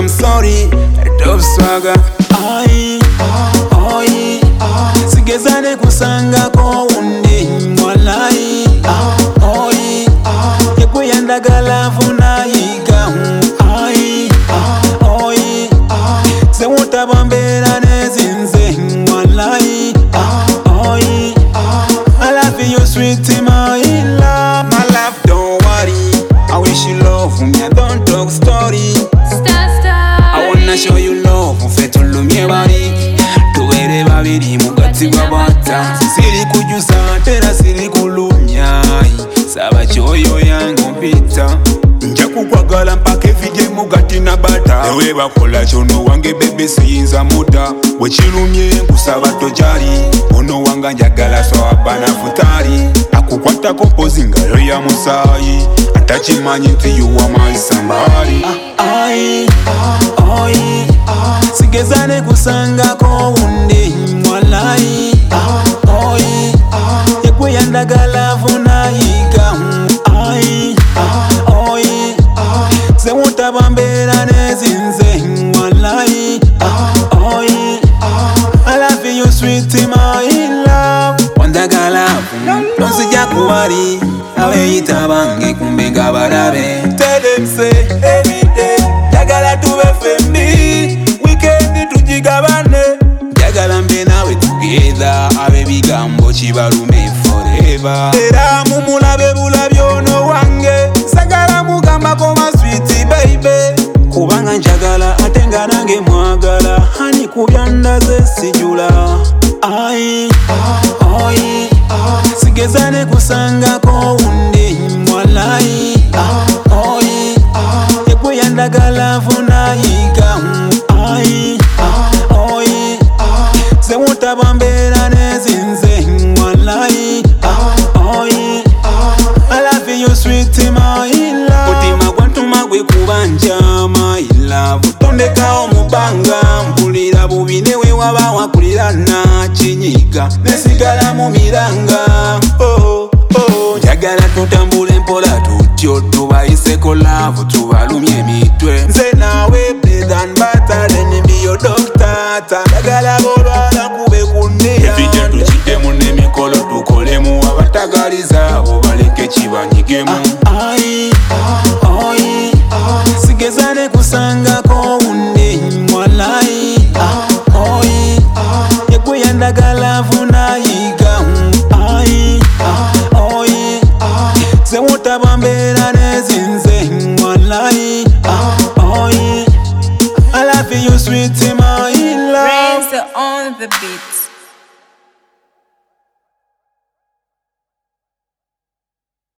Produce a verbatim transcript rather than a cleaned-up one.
sorry, top swagger. Ai, oi, sigezane kusanga ko undi mwalai. Oi, yekuyanda galafu na yiga. Ai, oi, se utabambera nezinze mwalai. Oi, I love you sweet my love. My love don't worry, I wish you love me, I don't talk story. Star, star. I wanna show you love, mfetulumye bari tuwere babiri mugati gwabata. Siri kujusa tera siri kulumya, saba choyo yangu mpita. Nja kukwagala mpaka evide mugati na bata. Ewe bakola chono wange bebe siyinza muda. Wechilumye kusaba tojari, ono wanga njagala so abana futari. Akukwata kompozi ngalo ya musayi, atachimanyi nti you are my somebody. Ai, oi, sigezane kusanga ko undi mwalai. Oi, yekweyanda galafu na yiga. Ai, oi, se utabambera nezinze mwalai. Oi, I love you sweet my love. Wanda galafu nonsija kuwari, awe itabange kumbega barabe. Tell them say every day jagala tuwe fembi, weekend tujigabane. Jagala mbe nawe together, abe bigambo chibalume forever. Era mumulabe bulabyo no wange, sagala mugamba koma sweet baby. Kubanga njagala atenga nange mwagala, hani kubyanda ze sijula. Ai, oi, sigezane kusanga ko undi mwalai. Oi, yekweyanda galafu na yiga. Ai, oi, se utabambera nezinze mwalai. Oi, I love you sweet my love. Kutima kwantuma gwe kubanja my love. Tondeka omubanga mpulira bubi newe waba wakulira na kinyiga. Nesigala mu miranga. Oh, oh, njagala tutambule mpola tutyo tubayiseko love tubalumye emitwe. Nze nawe bread and butter then be your doctor. Njagala bolwala kube kunira. Evije tukitemu n'emikolo tukolemu, abatagaliza abo baleke kibanyigemu. Ai, oi, sigezane kusanga ko undi mwalai. Oi, yekweyanda galafu na yiga. Ai, oi, se utabambera nezinze mwalai. Oi, I love you sweet my love. Raise on the beat.